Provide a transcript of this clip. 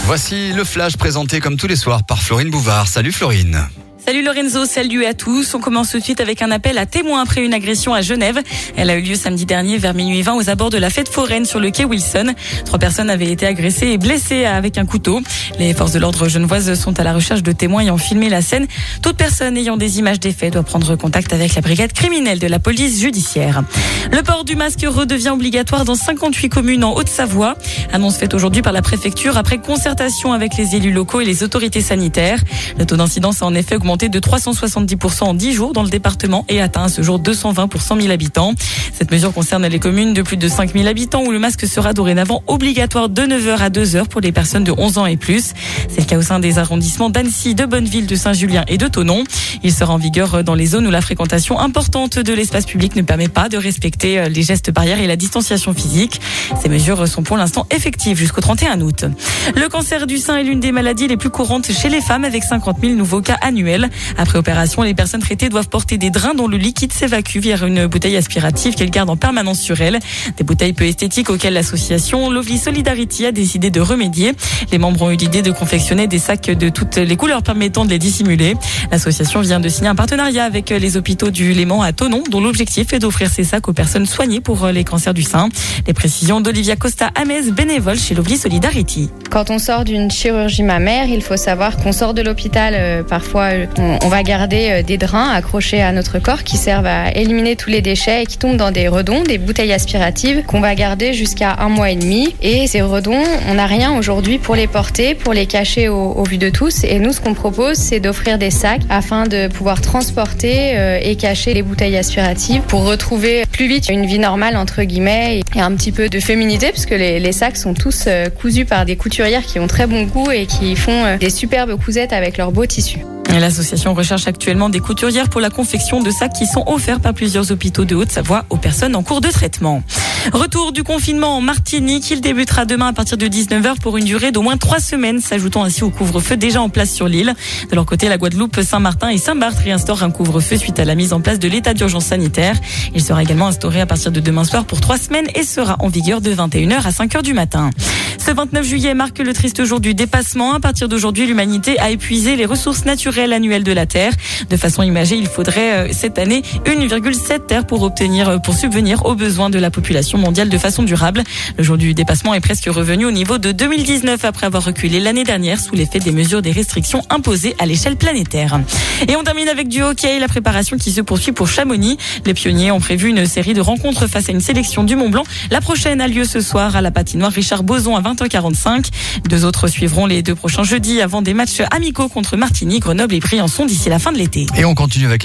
Voici le flash présenté comme tous les soirs par Florine Bouvard. Salut Florine. Salut Lorenzo, salut à tous. On commence tout de suite avec un appel à témoins après une agression à Genève. Elle a eu lieu samedi dernier vers minuit 20 aux abords de la fête foraine sur le quai Wilson. 3 personnes avaient été agressées et blessées avec un couteau. Les forces de l'ordre genevoises sont à la recherche de témoins ayant filmé la scène. Toute personne ayant des images des faits doit prendre contact avec la brigade criminelle de la police judiciaire. Le port du masque redevient obligatoire dans 58 communes en Haute-Savoie. Annonce faite aujourd'hui par la préfecture après concertation avec les élus locaux et les autorités sanitaires. Le taux d'incidence a en effet augmenté de 370% en 10 jours dans le département et atteint à ce jour 220 pour 100 000 habitants. Cette mesure concerne les communes de plus de 5 000 habitants où le masque sera dorénavant obligatoire de 9h à 2h pour les personnes de 11 ans et plus. C'est le cas au sein des arrondissements d'Annecy, de Bonneville, de Saint-Julien et de Thonon. Il sera en vigueur dans les zones où la fréquentation importante de l'espace public ne permet pas de respecter les gestes barrières et la distanciation physique. Ces mesures sont pour l'instant effectives jusqu'au 31 août. Le cancer du sein est l'une des maladies les plus courantes chez les femmes avec 50 000 nouveaux cas annuels. Après opération, les personnes traitées doivent porter des drains dont le liquide s'évacue via une bouteille aspirative qu'elles gardent en permanence sur elles. Des bouteilles peu esthétiques auxquelles l'association Lovely Solidarity a décidé de remédier. Les membres ont eu l'idée de confectionner des sacs de toutes les couleurs permettant de les dissimuler. L'association vient de signer un partenariat avec les hôpitaux du Léman à Thonon, dont l'objectif est d'offrir ces sacs aux personnes soignées pour les cancers du sein. Les précisions d'Olivia Costa-Amez, bénévole chez Lovely Solidarity. Quand on sort d'une chirurgie mammaire, il faut savoir qu'on sort de l'hôpital. Parfois, on va garder des drains accrochés à notre corps qui servent à éliminer tous les déchets et qui tombent dans des redons, des bouteilles aspiratives qu'on va garder jusqu'à 1 mois et demi. Et ces redons, on n'a rien aujourd'hui pour les porter, pour les cacher au vu de tous. Et nous, ce qu'on propose, c'est d'offrir des sacs afin de pouvoir transporter et cacher les bouteilles aspiratives pour retrouver plus vite une vie normale, entre guillemets, et un petit peu de féminité, puisque les sacs sont tous cousus par des couturières qui ont très bon goût et qui font des superbes cousettes avec leurs beaux tissus. L'association recherche actuellement des couturières pour la confection de sacs qui sont offerts par plusieurs hôpitaux de Haute-Savoie aux personnes en cours de traitement. Retour du confinement en Martinique. Il débutera demain à partir de 19h pour une durée d'au moins 3 semaines, s'ajoutant ainsi au couvre-feu déjà en place sur l'île. De leur côté, la Guadeloupe, Saint-Martin et Saint-Barth réinstaurent un couvre-feu suite à la mise en place de l'état d'urgence sanitaire. Il sera également instauré à partir de demain soir pour 3 semaines et sera en vigueur de 21h à 5h du matin. Ce 29 juillet marque le triste jour du dépassement. À partir d'aujourd'hui, l'humanité a épuisé les ressources naturelles annuelles de la Terre. De façon imagée, il faudrait cette année 1,7 terres pour subvenir aux besoins de la population mondiale de façon durable. Le jour du dépassement est presque revenu au niveau de 2019 après avoir reculé l'année dernière sous l'effet des mesures des restrictions imposées à l'échelle planétaire. Et on termine avec du hockey, la préparation qui se poursuit pour Chamonix. Les pionniers ont prévu une série de rencontres face à une sélection du Mont-Blanc. La prochaine a lieu ce soir à la patinoire Richard Boson à 20h45. 2 autres suivront les 2 prochains jeudis avant des matchs amicaux contre Martigny, Grenoble et Briançon d'ici la fin de l'été. Et on continue avec